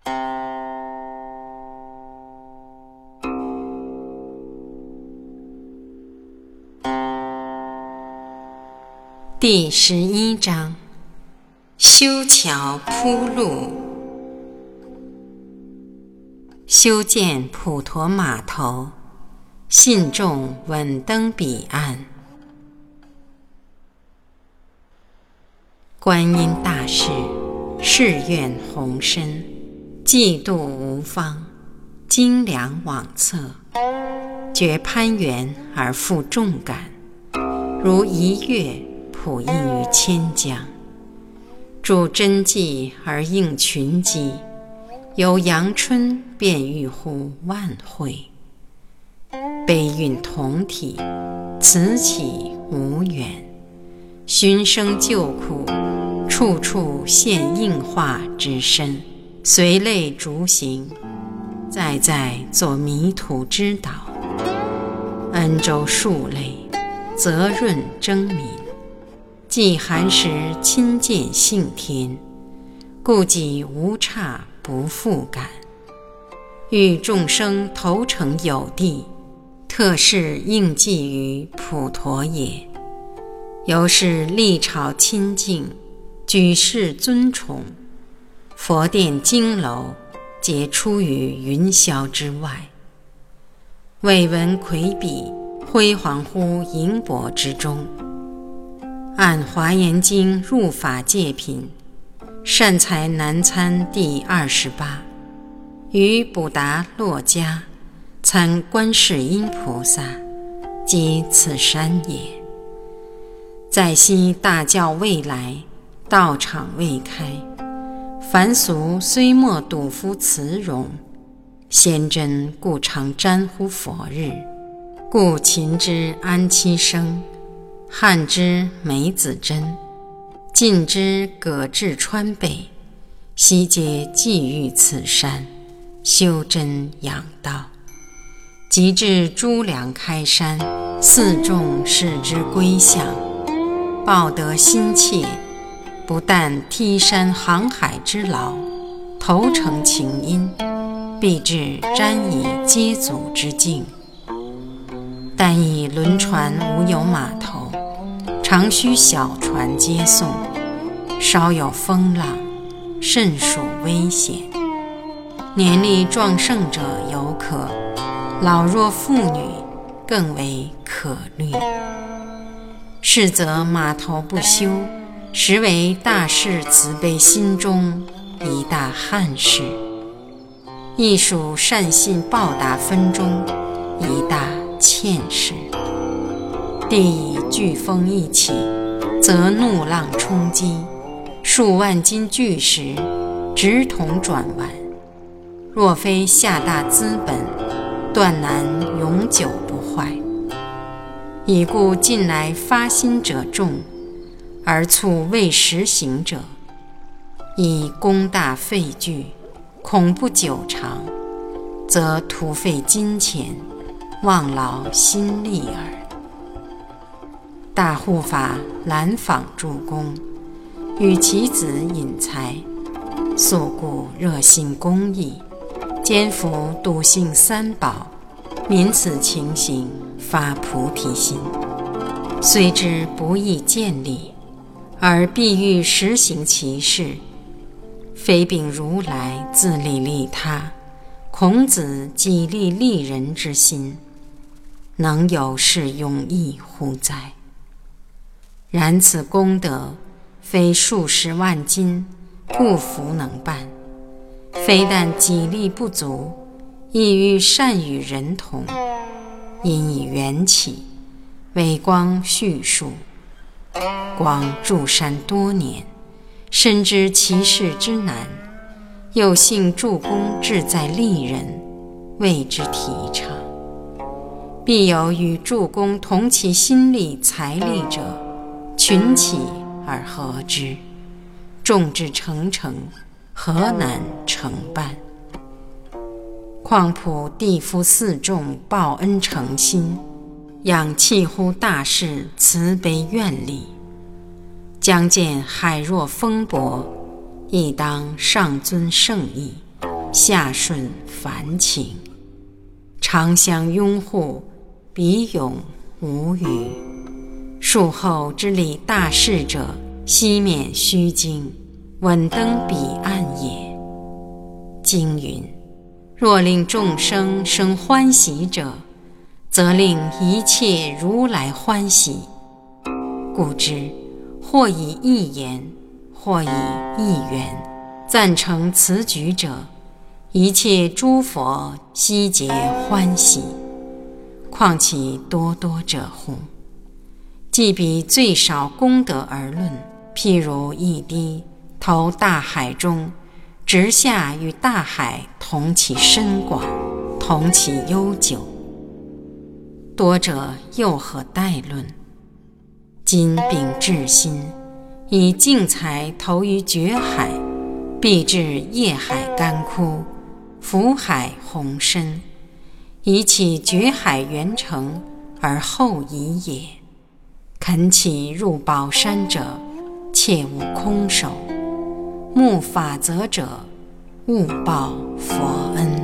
第11章，修桥铺路。修建普陀码头，信众稳登彼岸。观音大士誓愿宏深，济度无方，精良罔测，觉攀援而负重感，如一跃普映于千江，助真迹而应群机，由阳春便喻乎万会。悲运同体，此起无远，寻声救苦，处处现应化之身，随类逐行，在在作迷途之导。恩州数类，泽润争民，既寒食亲见性天，故己无差不复感。欲众生投诚有地，特是应寄于普陀也。由是历朝亲近，举世尊崇，佛殿经楼皆出于云霄之外。未闻魁比辉煌乎盈帛之中。按华严经入法界品，善财南参第28，于补达洛迦参观世音菩萨，即此山也。在昔大教未来，道场未开，凡俗虽莫睹夫慈容，仙真故常瞻乎佛日。故秦之安七生，汉之梅子真，晋之葛志川贝，悉皆觊觎此山，修真养道。及至诸梁开山，四众使之归向，报得心切，不但梯山航海之劳，投诚情因，必至瞻以接祖之境。但以轮船无有码头，常需小船接送，稍有风浪，甚属危险。年力壮盛者犹可，老弱妇女更为可虑。是则码头不修，实为大士慈悲心中一大憾事，亦属善信报答分中一大欠事。地以飓风一起，则怒浪冲击，数万斤巨石直同转弯，若非下大资本，断难永久不坏。已故近来发心者众，而促未实行者，以功大费巨，恐不久长，则徒费金钱，望劳心力耳。大护法蓝访助公，与其子引财，素故热心公益，肩负笃信三宝，民此情形，发菩提心，虽知不易建立，而必欲实行其事，非秉如来自利利他，孔子己利利人之心，能有是用意乎哉？然此功德，非数十万金，不弗能办；非但己力不足，亦欲善与人同，因以缘起，为光叙述。光住山多年，深知其事之难，又幸助公志在利人，为之提倡。必有与助公同其心力财力者，群起而合之，众志成城，何难成办？况普地夫四众报恩诚心，仰弃乎大士慈悲愿力，将见海若风波，亦当上尊圣意， 夏顺繁情。长相拥护，笔咏无语。树后之理大事者，西面须经，稳登彼岸也。经云：若令众生生欢喜者，则令一切如来欢喜。故知或以一言，或以一缘，赞成此举者，一切诸佛悉皆欢喜，况其多多者乎？即比最少功德而论，譬如一滴投大海中，直下与大海同其深广，同其悠久。多者又何待论？今秉至心，以净财投于绝海，必至业海干枯，福海洪深，以起绝海圆成而后已也。恳其入宝山者，切勿空手；慕法则者，勿报佛恩。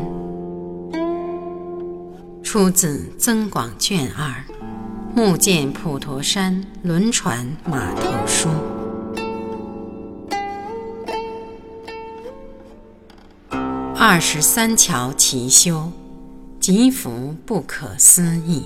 出自增广卷2，目见普陀山轮船码头书。23桥齐修，吉福不可思议。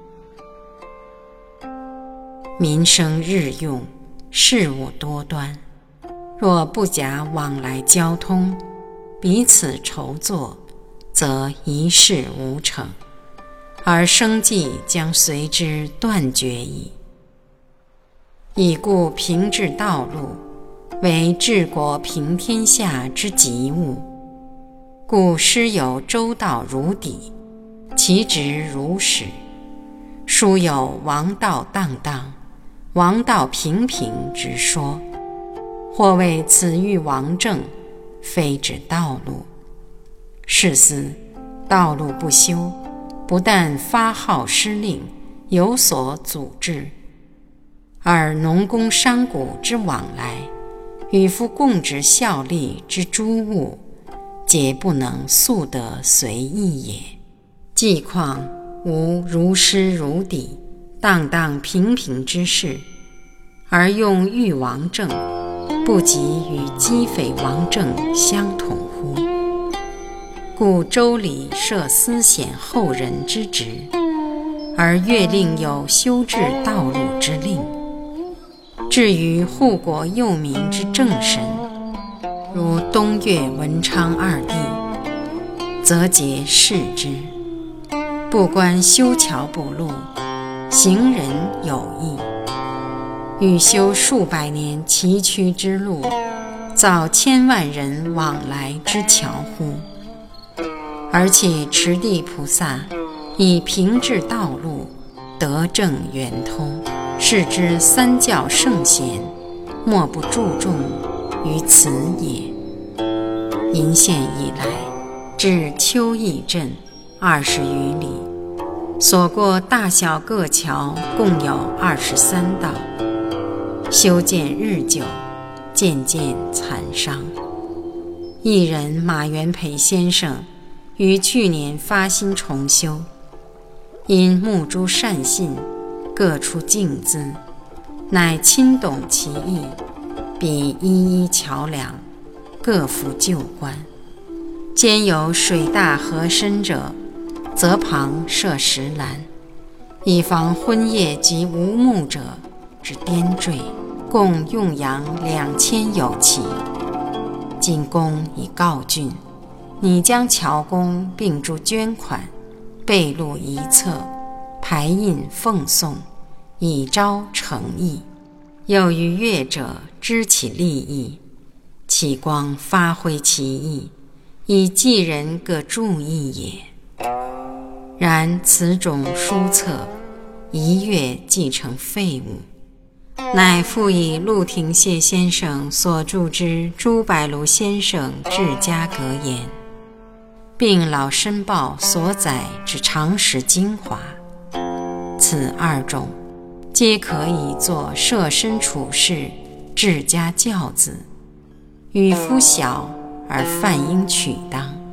民生日用，事务多端，若不假往来交通，彼此筹作，则一事无成，而生计将随之断绝矣。已故平治道路，为治国平天下之急务，故师有周道如砥，其直如矢；书有王道荡荡，王道平平之说，或谓此欲王政，非指道路。是思道路不修，不但发号施令，有所阻滞，而农工商贾之往来，与夫共执效力之诸物，皆不能速得随意也。既况无如师如砥，荡荡平平之事，而用欲王政，不及与积匪王政相同乎？故周礼设司显后人之职，而越令有修治道路之令。至于护国佑民之正神，如东岳文昌二帝，则皆视之。不关修桥补路，行人有益，欲修数百年崎岖之路，造千万人往来之桥乎？而且持地菩萨以平治道路，得正圆通，是之三教圣贤莫不注重于此也。银县以来，至秋义镇20余里，所过大小各桥共有23道，修建日久，渐渐残伤。艺人马元培先生于去年发心重修，因目诸善信，各出净资，乃亲懂其意，比一一桥梁，各付旧观。兼有水大河深者，则旁设石栏，以防昏夜及无目者之颠坠，共用洋2000有奇。今公已告竣，拟将桥工并注捐款，备录一册，排印奉送，以昭诚意。又于乐者知其利益，启光发挥其意，以济人各注意也。然此种书册，一阅即成废物，乃复以陆廷燮先生所著之朱柏庐先生治家格言，并老申报所载之常识精华，此2种皆可以作设身处世治家教子，与夫小而范应取当。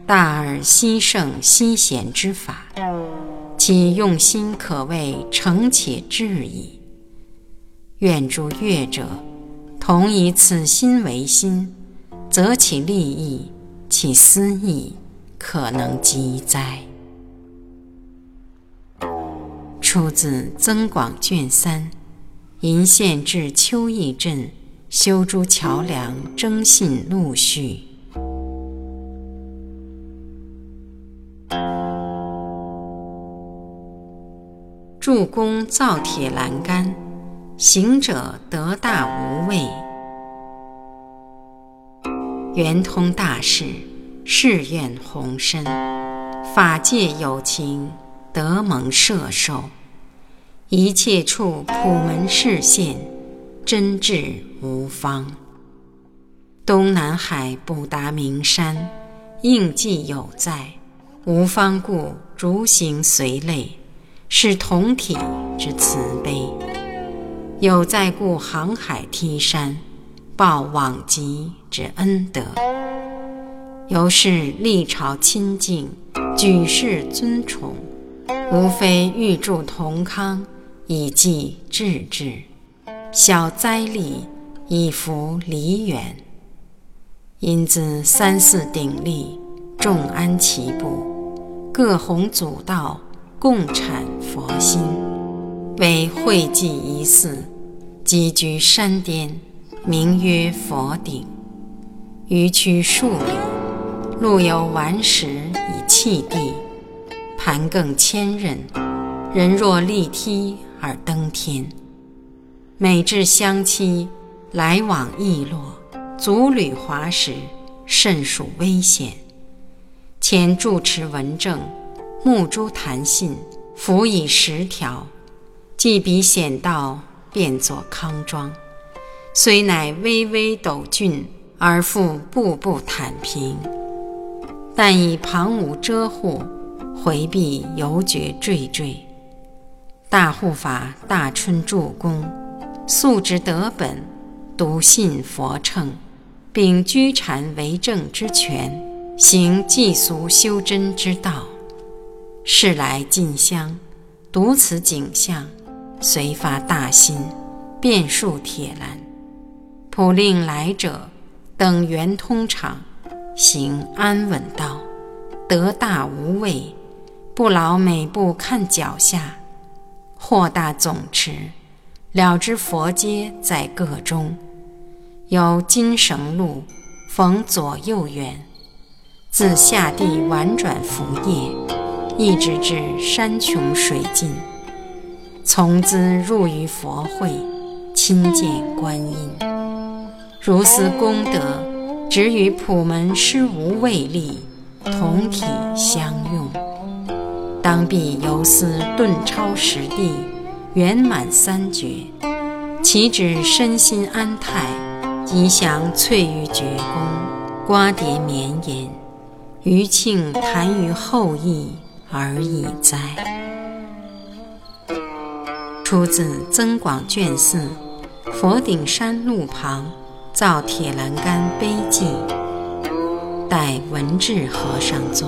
大而稀圣稀贤之法，其用心可谓诚且至矣。愿诸乐者同以此心为心，则其利益，其思义可能及哉。出自增广卷3，鄞县至邱义镇修诸桥梁征信录序。铸工造铁栏杆，行者得大无畏。圆通大士，誓愿宏深，法界有情，得蒙摄受。一切处普门示现，真智无方。东南海不达名山，应记有在，无方故逐行随类，是同体之慈悲。有在故航海梯山，报往极之恩德。由是历朝亲近，举世尊崇，无非欲助同康，以济治治，小灾力，以扶离远。因自三四鼎立，众安其步，各弘祖道，共产佛心。为会稽一寺，即居山巅，名曰佛顶。余区数里，路有顽石以弃地，盘更千仞，人若立梯而登天。每至相期，来往易落，足履滑石，甚属危险。前住持文正，目珠弹信，辅以10条，既彼险道，便作康庄。虽乃巍巍陡峻，而复步步坦平。但以旁无遮护，回避犹觉惴惴。大护法大春助公，素之得本，笃信佛乘，秉居禅为政之权，行济俗修真之道。世来进香，读此景象，遂发大心，遍树铁栏，普令来者等圆通场，行安稳道，得大无畏，不劳每步看脚下。豁大总持，了知佛阶在各中，由金绳路逢左右缘，自下地婉转拂叶，一直至山穷水尽，从兹入于佛会，亲见观音。如斯功德，只与普门施无畏力，同体相用。当必由斯顿超10地，圆满3觉，岂止身心安泰，吉祥翠玉觉宫，瓜瓞绵延，余庆谈于后意而已哉。出自增广卷4，佛顶山路旁造铁栏杆碑记，代文智和尚作。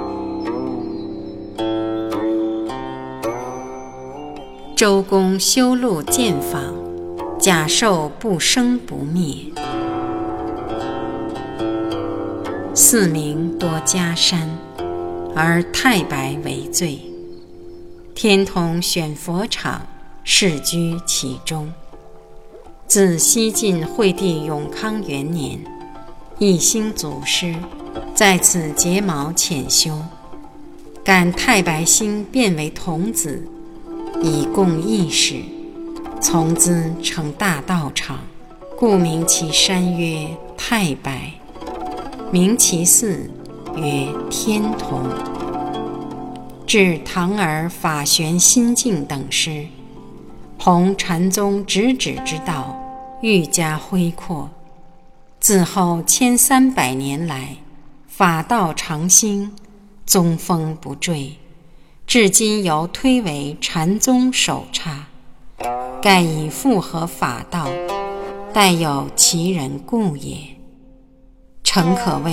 周公修路见访，假寿不生不灭。四名多加山，而太白为最。天童选佛场，世居其中。自西晋惠帝永康元年，一兴祖师在此结毛潜修，感太白星变为童子，以供义士，从兹成大道场，故名其山曰太白，名其寺曰天童。至唐儿法玄心净等师，弘禅宗直指之道，愈加恢阔。自后1300年来，法道常兴，宗风不坠，至今犹推为禅宗首刹。盖以复合法道，待有其人故也。诚可谓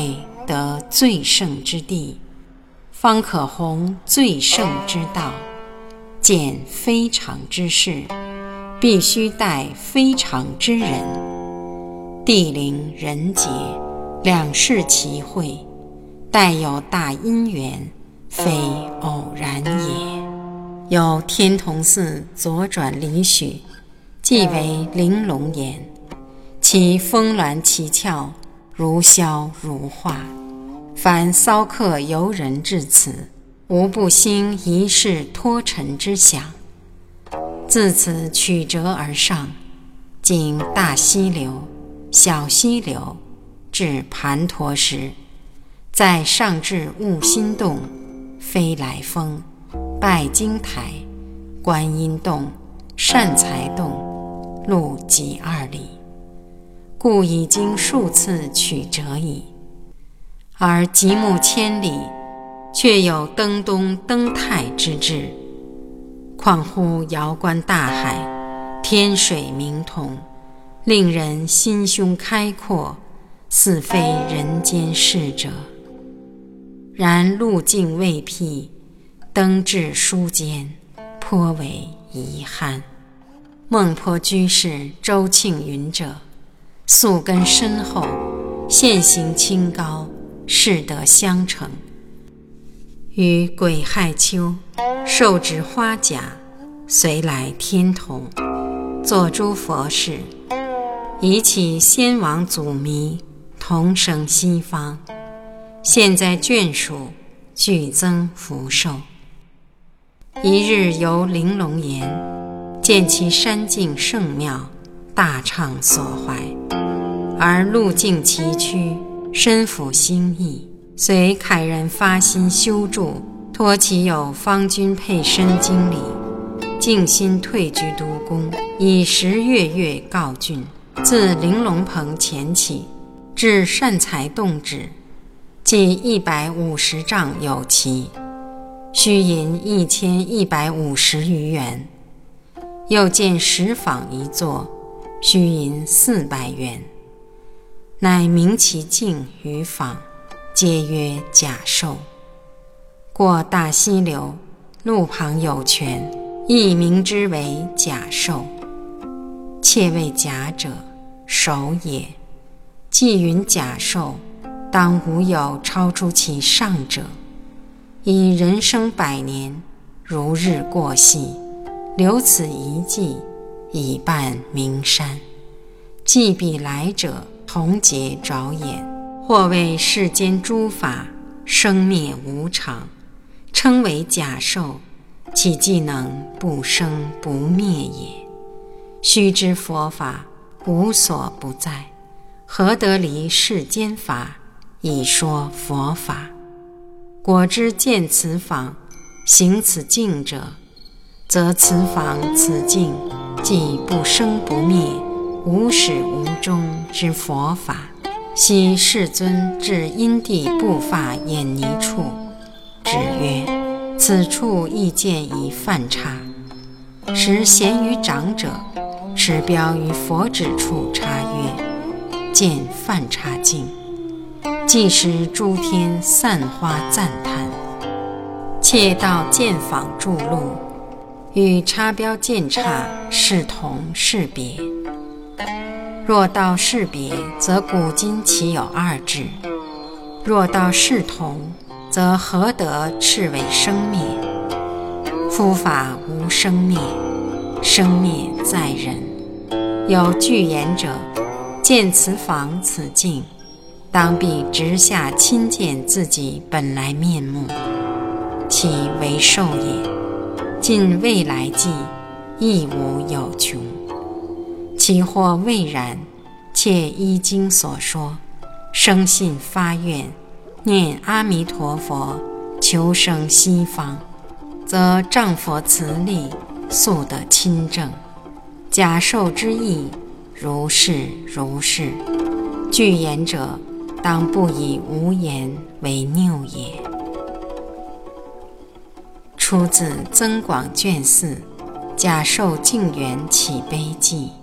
得最胜之地，方可弘最胜之道。见非常之事，必须待非常之人。地灵人杰，两世齐会，带有大因缘，非偶然也。有天童寺左转李许，即为玲珑岩，其峰峦奇峭，如霄如画。凡骚客游人至此，无不兴一世脱尘之想。自此曲折而上，经大溪流、小溪流，至盘陀石，再上至雾心洞、飞来峰、拜金台、观音洞、善财洞，路即2里，故已经数次曲折矣。而极目千里，却有登东登泰之志。况乎遥观大海，天水明通，令人心胸开阔，似非人间事者。然路径未辟，登至书间，颇为遗憾。孟婆居士周庆云者，宿根深厚，现行清高，适得相成。于癸亥秋，受植花甲，随来天童，作诸佛事，以启先王祖弥，同生西方。现在眷属，俱增福寿。一日游玲珑岩，见其山境圣妙，大畅所怀，而路径崎岖，深抚心意，遂慨然发心修筑，托其有方君配身经理，静心退居都宫，以10月告竣。自玲珑棚前起，至善财洞止，计150丈有奇，须银1150余元。又见石舫一座，须银400元。乃明其境与舫，皆曰甲兽。过大溪流，路旁有泉，亦名之为甲兽。窃谓甲者，首也。既云甲兽，当无有超出其上者。以人生100年，如日过隙，留此一迹，以伴名山。既彼来者，同结着眼，或谓世间诸法生灭无常，称为甲兽，其既能不生不灭也。须知佛法无所不在，何得离世间法，以说佛法？果知见此舫，行此境者，则此舫此境，即不生不灭，无始无终之佛法。昔世尊至因地布发眼泥处，指曰：此处亦见一梵刹。时贤于长者，持标于佛指处插曰：见梵刹境。即时诸天散花赞叹。窃到见舫著录，与插标见刹是同是别？若道是别，则古今其有2智；若道是同，则何得斥为生灭？夫法无生灭，生灭在人。有具言者，见此舫此境，当必直下亲见自己本来面目，其为寿也。尽未来际，亦无有穷。其或未然，且依经所说，生信发愿，念阿弥陀佛，求生西方，则仗佛慈力，速得亲证。假受之意，如是如是。具言者，当不以无言为拗也。出自增广卷4《假受净缘起悲记》。